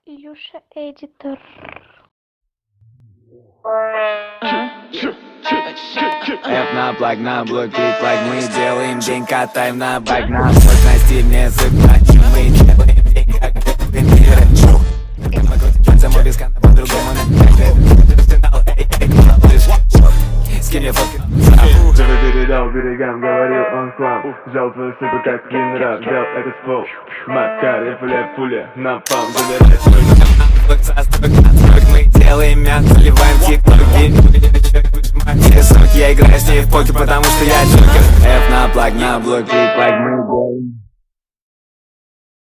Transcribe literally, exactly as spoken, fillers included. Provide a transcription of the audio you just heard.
Илюша Эдитор. F на плаг, на блок, клик, мы делаем день, катаем на байк, на блок, на стильне зыбначим, мы делаем день, как дефинирочу. Мы крутим пальцем, мы без кана, по-другому на финал, эй, эй, малыш. Скинь мне фотки. Живо передал берегам, говорил он слам. Жал твою суку, как генерал, взял этот ствол. Макарий, пуля, пуля, напал, забирай свой. Мы делаем мясо, заливаем тиктоки. Все сроки, я играю с ней в покер, потому что я джокер. F на плаг, на блок, клик, мы делаем